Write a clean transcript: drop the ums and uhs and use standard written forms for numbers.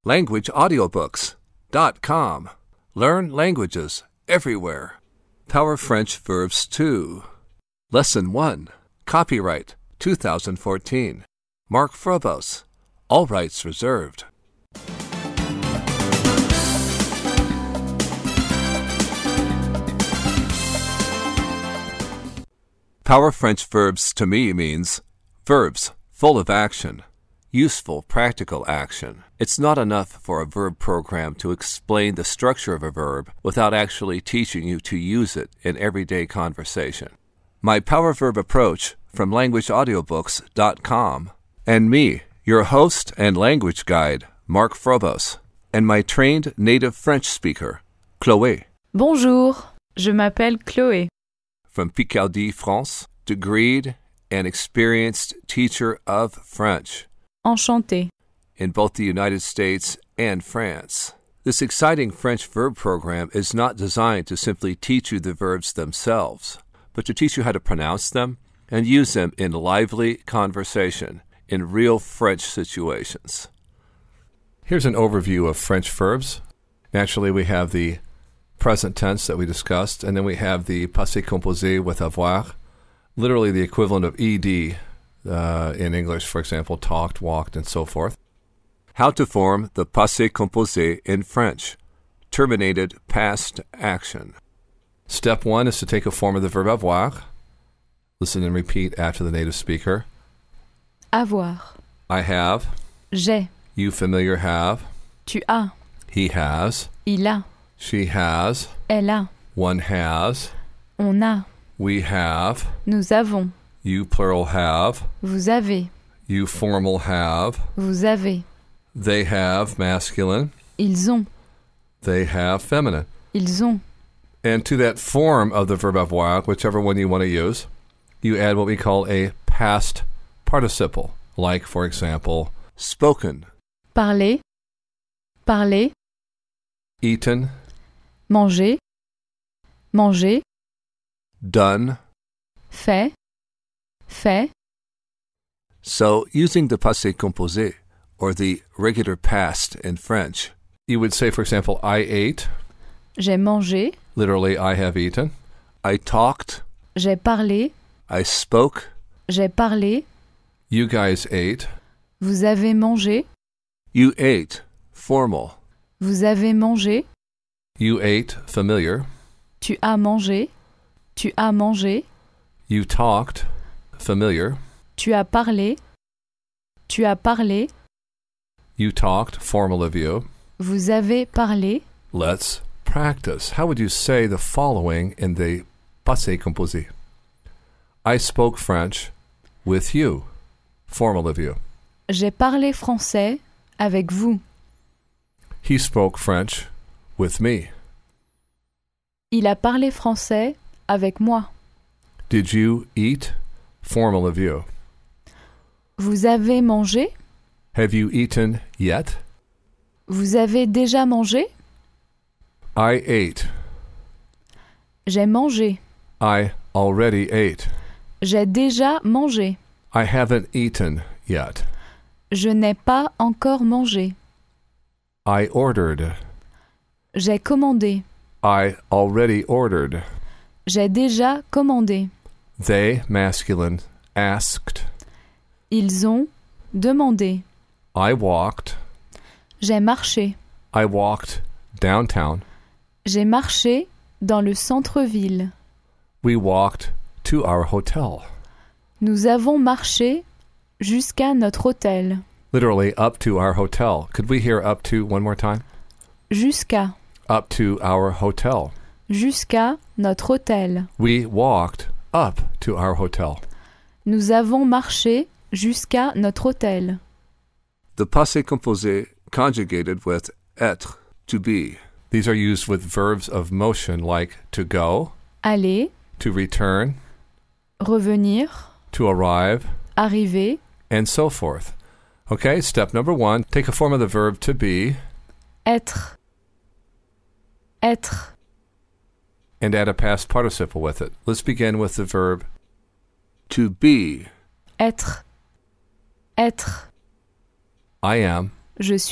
LanguageAudiobooks.com. Learn languages everywhere. Power French Verbs 2. Lesson 1. Copyright 2014. Mark Frobos. All rights reserved. Power French Verbs to me means verbs full of action. Useful, practical action. It's not enough for a verb program to explain the structure of a verb without actually teaching you to use it in everyday conversation. My Power Verb approach from LanguageAudiobooks.com, and me, your host and language guide, Mark Frobos, and my trained native French speaker, Chloé. Bonjour, je m'appelle Chloé. From Picardie, France, degreed and experienced teacher of French. Enchantée. In both the United States and France. This exciting French verb program is not designed to simply teach you the verbs themselves, but to teach you how to pronounce them and use them in lively conversation in real French situations. Here's an overview of French verbs. Naturally, we have the present tense that we discussed, and then we have the passé composé with avoir, literally the equivalent of ed in English, for example, talked, walked, and so forth. How to form the passé composé in French, terminated past action. Step 1 is to take a form of the verb avoir. Listen and repeat after the native speaker. Avoir. I have. J'ai. You familiar have. Tu as. He has. Il a. She has. Elle a. One has. On a. We have. Nous avons. You plural have. Vous avez. You formal have. Vous avez. They have masculine. Ils ont. They have feminine. Ils ont. And to that form of the verb avoir, whichever one you want to use, you add what we call a past participle, like, for example, spoken, Parler. Parler. eaten, Manger. Manger. done. Fait. Fait. So, using the passé composé, or the regular past in French, you would say, for example, I ate. J'ai mangé. Literally, I have eaten. I talked. J'ai parlé. I spoke. J'ai parlé. You guys ate. Vous avez mangé. You ate. Formal. Vous avez mangé. You ate. Familiar. Tu as mangé. Tu as mangé. You talked. Familiar. Tu as parlé. Tu as parlé. You talked. Formal of you. Vous avez parlé. Let's practice. How would you say the following in the passé composé? I spoke French with you. Formal of you. J'ai parlé français avec vous. He spoke French with me. Il a parlé français avec moi. Did you eat? Formal of you. Vous avez mangé? Have you eaten yet? Vous avez déjà mangé? I ate. J'ai mangé. I already ate. J'ai déjà mangé. I haven't eaten yet. Je n'ai pas encore mangé. I ordered. J'ai commandé. I already ordered. J'ai déjà commandé. They, masculine, asked. Ils ont demandé. I walked. J'ai marché. I walked downtown. J'ai marché dans le centre-ville. We walked to our hotel. Nous avons marché jusqu'à notre hôtel. Literally, up to our hotel. Could we hear up to one more time? Jusqu'à. Up to our hotel. Jusqu'à notre hôtel. We walked up to our hotel. Nous avons marché jusqu'à notre hôtel. The passé composé conjugated with être, to be. These are used with verbs of motion like to go, Aller, to return, revenir, to arrive, arriver. and so forth. Okay, step number 1, take a form of the verb to be. Être. Être. And add a past participle with it. Let's begin with the verb to be. Être. Être. I am. Je suis.